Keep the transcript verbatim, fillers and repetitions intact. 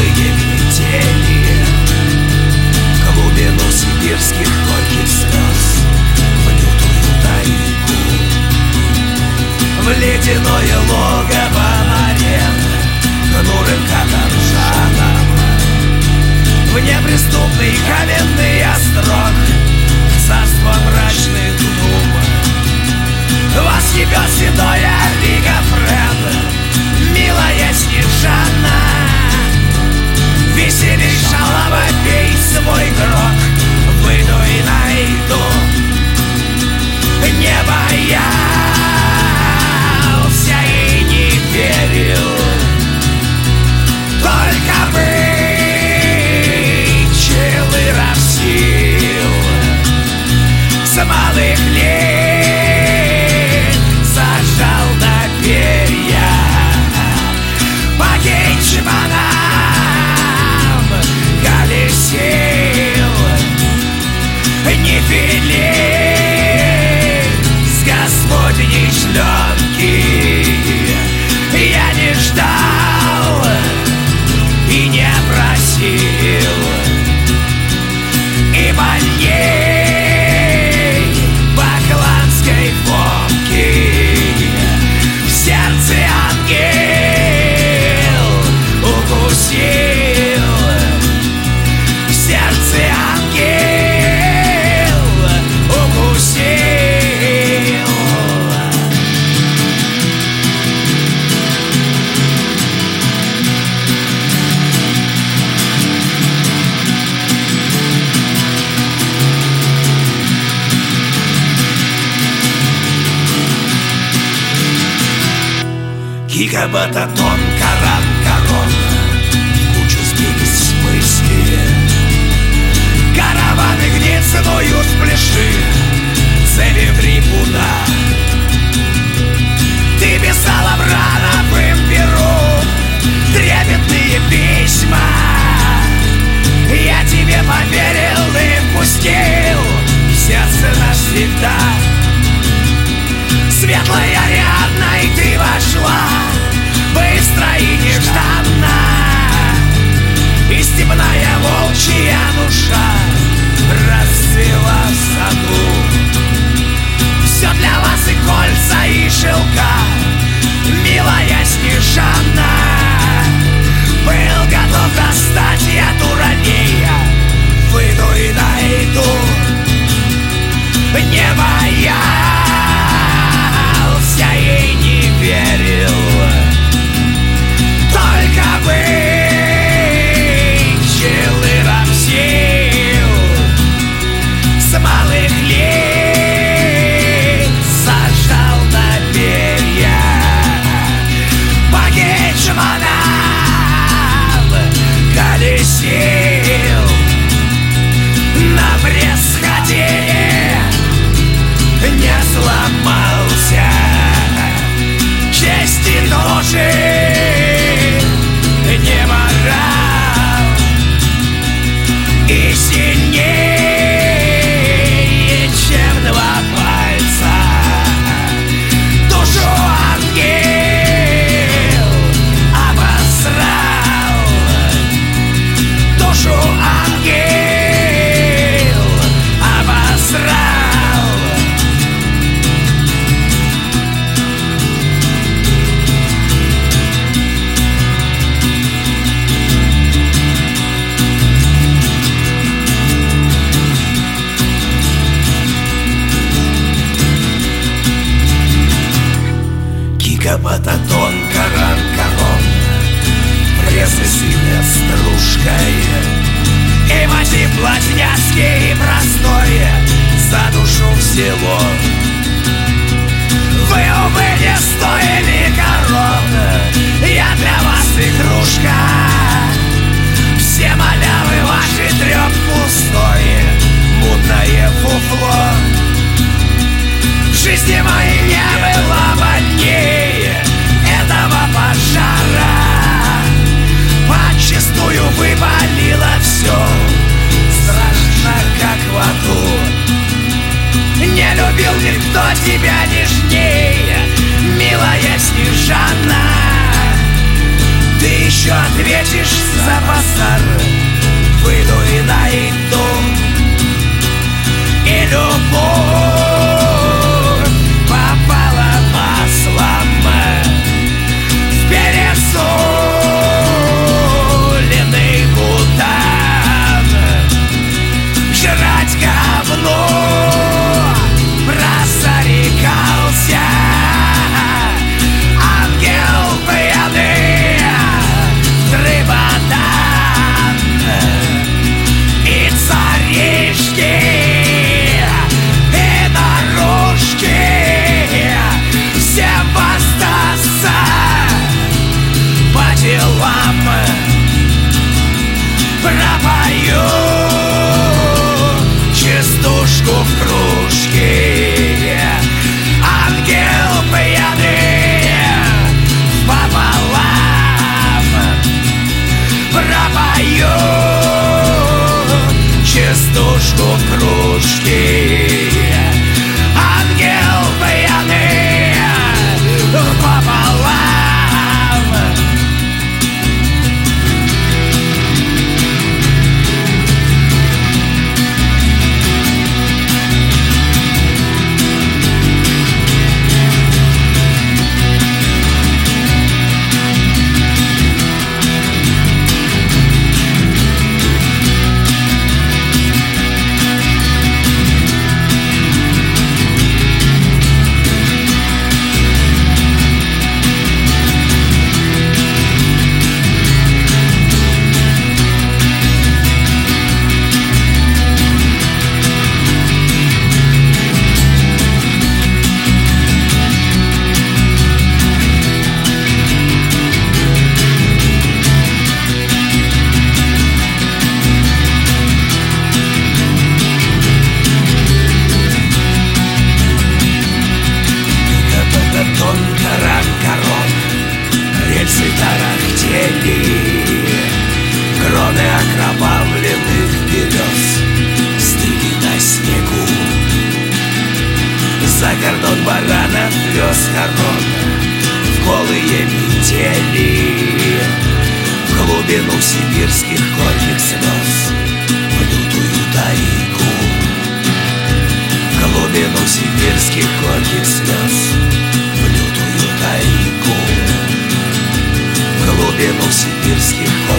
злые метели, глубину сибирских горьких слез, в лютую тайгу, в ледяное логово арен, хмурым каторжанам, в неприступный каменный острог, царство мрачных дум. Вас ебет седое Лига-Фред, милая Снежана. Веселей шалава, пей свой грок, выйду и найду. Не боялся и не верил, только вычил и равсил с малых лет, сажал на перья по генчманам, колесил. Не велей с Господней шлёнки, я не ждал и не просил, и больней бакланской фомки в сердце ангел укусил, в сердце ангел укусил. Кика, бататон, каран, корон, кучу сбились мысли. Караваны гнет ценою спляши, цели в рипуна. Ты писала Врановым перу трепетные письма. Я тебе поверил и впустил в сердце навсегда. Светлая Ариадна, и ты вошла быстро и нежданно, и степная волчья душа расцвела в саду. Все для вас и кольца, и шелка, милая Снежана. Был готов достать я дуралея, выйду и найду. Не боялся и не верил, только вычил и равсил с малых лет, сажал на перья по генчманам, колесил на происходе, не сломался, чести тоже не морал, и сильнее, чем два пальца, душу ангел обосрал, душу ангел обосрал. Бататон, каран, корон, прессы сильной стружкой, и мотив плотняцкий и простой за душу в село. Вы, увы, не стоили корон, я для вас игрушка. Все малявы ваши трёп пустой, мутное фуфло. В жизни моей не было больнее этого пожара. Подчистую выпалило все, страшно, как в аду. Не любил никто тебя нежнее, милая Снежана. Ты еще ответишь за пропою частушку в кружке. Ангел пьяный пополам, пропою частушку в кружке. Ангел пьяный пополам. Рельсы тарахтели, кроны окровавленных берез стыли на снегу. За кордон баранов вез хорон в голые метели, в глубину сибирских горьких слез, в лютую тайгу, в глубину сибирских горьких слез, в лютую тайгу, в глубину сибирских